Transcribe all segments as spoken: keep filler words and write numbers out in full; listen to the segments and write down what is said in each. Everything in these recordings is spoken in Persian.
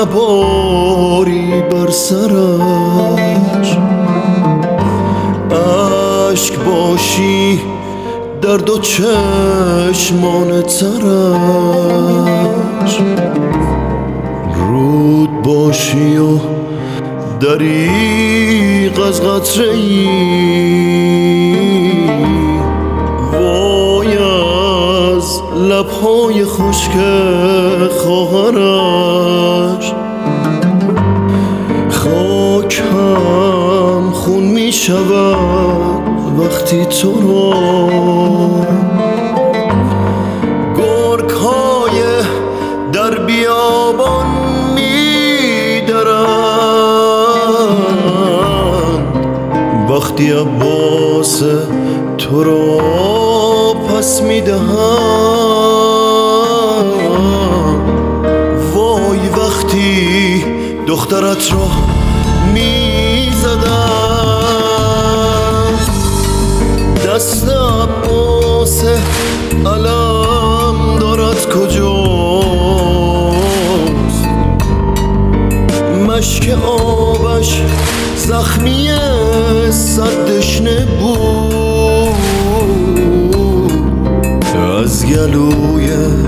نباری بر سرش، اشک باشی در دو چشمان ترش، رود باشی و دریغ از قطره ای، وای از لبهای خشک خواهرش، خاک هم خون می شود وقتی تو را گرگ های در بیابان می درند، وقتی عباس تو را پس می دهند، وای وقتی دخترت را می زدند. دست عباس علم دارد کجاست، مشک آبش زخمی صد دشنه بود، از گلوی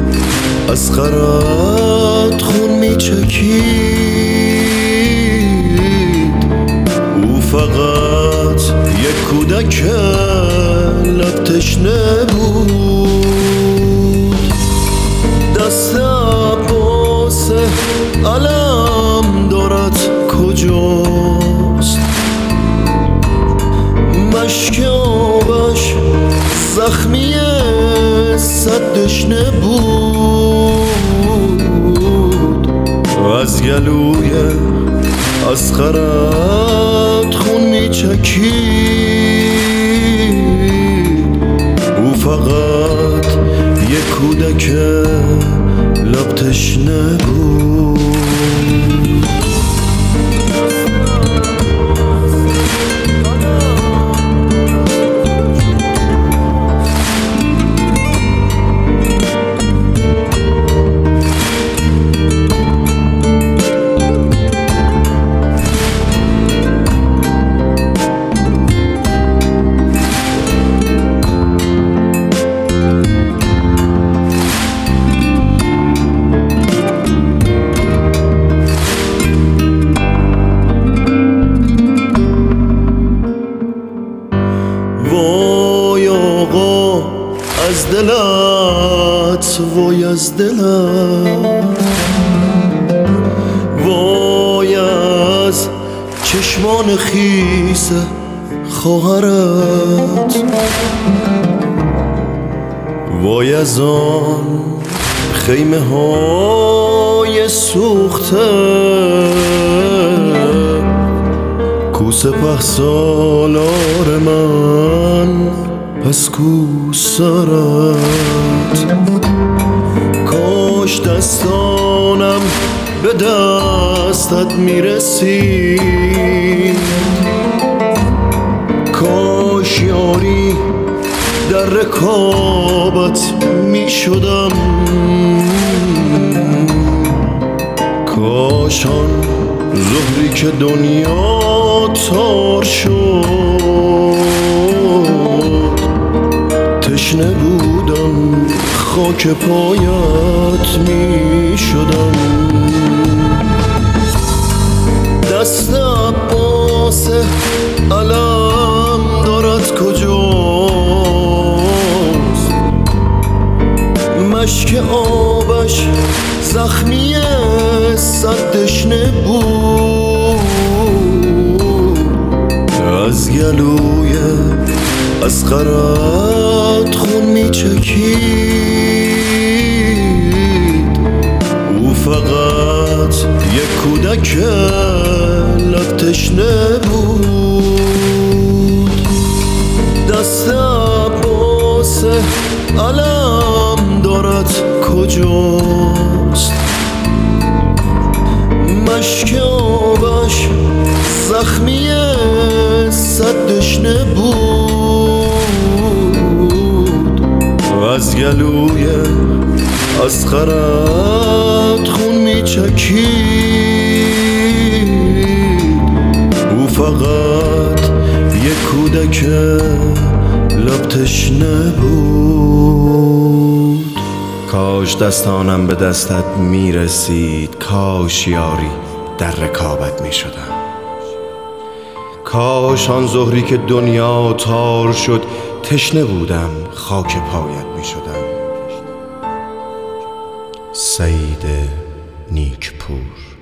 اصغرت خون می چکید، او فقط یک کودک لب تشنه بود. دست عباس علم دارد کجاست، مشک آبش زخمی صد دشنه بود، از گلوی اصغرت خون می چکید، او فقط یک کودک لب تشنه بود. وای آقا از دلت، وای از دلت، وای از چشمان خیس خواهرت، وای از آن خیمه های سوخته کو سپه سالار من، پس کو سرت. کاش دستانم به دستت میرسید، کاش یاری در رکابت میشدم، کاش آن ظهری که دنیا تار شد، تشنه بودم خاک پایت می شدم. دست عباس علم دارد کجاست، مشک آبش زخمی صد دشنه بود، از گلوی اصغرت خون می چکید، او فقط یک کودک لب تشنه بود. دست عباس علم دارد کجاست، مشک آبش زخمی صد دشنه بود، از گلوی اصغرت خون می چکید. بوده که لب تشنه بود. کاش دستانم به دستت میرسید، کاش یاری در رکابت میشدم. کاش آن ظهری که دنیا تار شد تشنه بودم خاک پایت میشدم. سعید نیکپور.